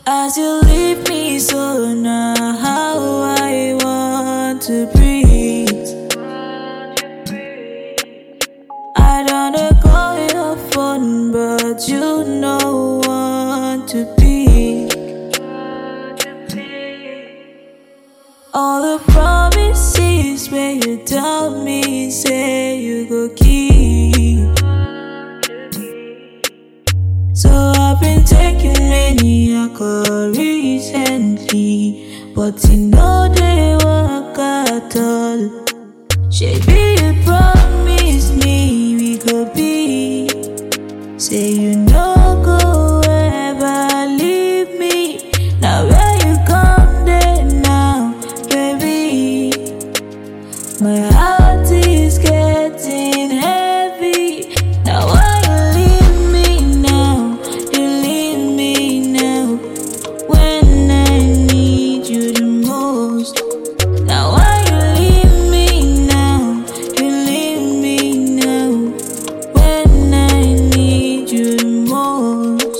As you leave me, so now how I want to breathe. I don't know call your phone, but you know want to be. All the promises where you tell me, say you go keep. So I've been taking many alcohol recently, but you know they work at all. Baby, you promised me we could be. Say you no go ever leave me. Now where you come there now, baby? My heart is getting heavy. Now why you leave me now? You leave me now when I need you the most. Now why you leave me now? You leave me now when I need you the most.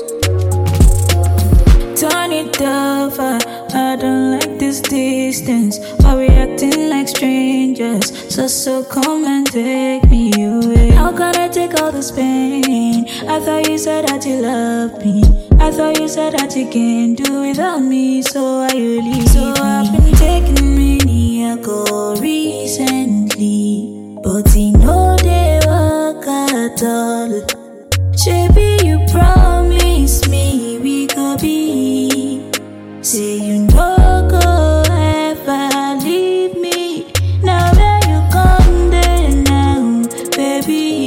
Turn it over, I don't like this distance. Why we acting like strangers? So come and take me away. How can I take all this pain? I thought you said that you loved me. I thought you said that you can't do without me. So why you leave? So I've been taking many alcohol recently, but you know they work at all. Baby, you promised me we could be. Say you no go ever leave me. Now where you come there now, baby?